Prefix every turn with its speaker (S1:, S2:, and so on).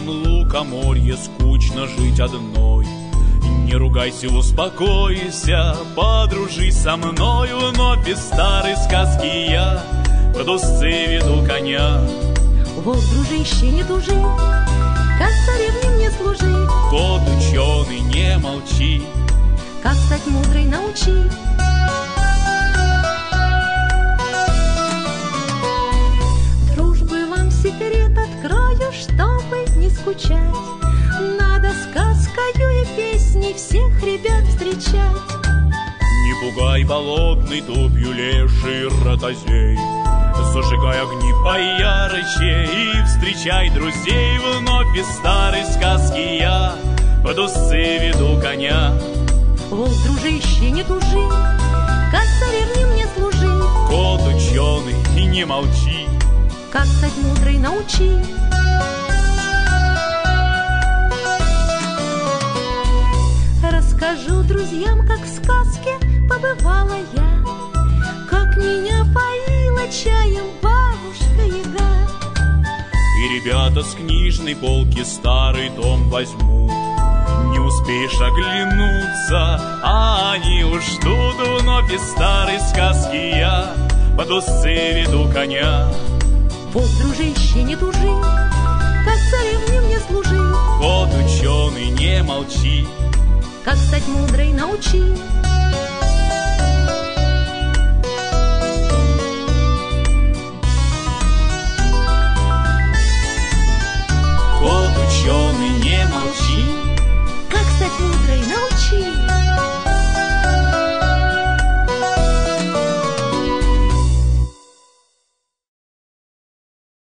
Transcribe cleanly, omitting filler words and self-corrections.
S1: лукоморье скучно жить одной. Не ругайся, успокойся, подружись со мною. Вновь из старой сказки я под узцы веду коня.
S2: Вот, дружище, не тужи, как царевне мне служи.
S1: Кот ученый, не молчи,
S2: как стать мудрой научи. Дружбы вам секрет открою, чтобы не скучать. Надо сказкою и песней всех ребят встречать.
S1: Не пугай болотной топью леший ротозей, зажигай огни поярче и встречай друзей. Вновь из старой сказки я под узцы веду коня.
S2: Вот, дружище, не тужи, как царевне мне служи.
S1: Кот ученый, и не молчи,
S2: как стать мудрой научи. Расскажу друзьям, как в сказке побывала я, как меня поила чаем бабушка Яга.
S1: И ребята с книжной полки старый том возьмут. Не успеешь оглянуться, а они уж тут. Вновь из старой сказки я под узцы веду коня.
S2: Вот, дружище, не тужи, как царевне мне служи.
S1: Кот ученый, не молчи,
S2: как стать мудрой научи.